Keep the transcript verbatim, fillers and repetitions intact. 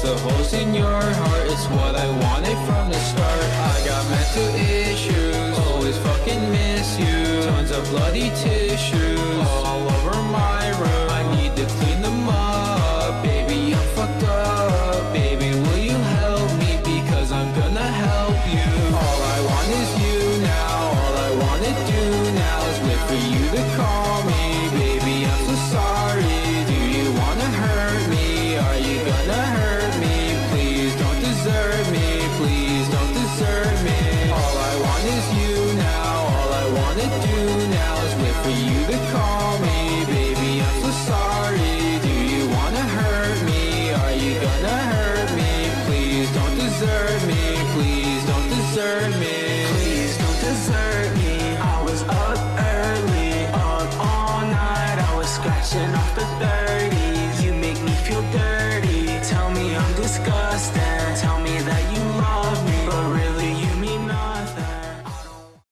the holes in your heart, it's what I wanted from the start. I got mental issues, always fucking miss you. Tons of bloody tissues all over my room. I need to clean them up, baby, I'm fucked up. Baby, will you help me, because I'm gonna help you. All I want is you now, all I wanna do now is wait for you to call me. Baby, I'm so sorry, do you wanna hurt me? Are you gonna hurt me? Please don't desert me, please don't desert me. All I want is you now, all I wanna do now is wait for you to call me. Baby, I'm so sorry, do you wanna hurt me? Are you gonna hurt me? Please don't desert me, please don't desert me. Please don't desert me. I was up early, up all night, I was scratching off the thirties. You make me feel dirty, tell me I'm disgusting, tell me that you love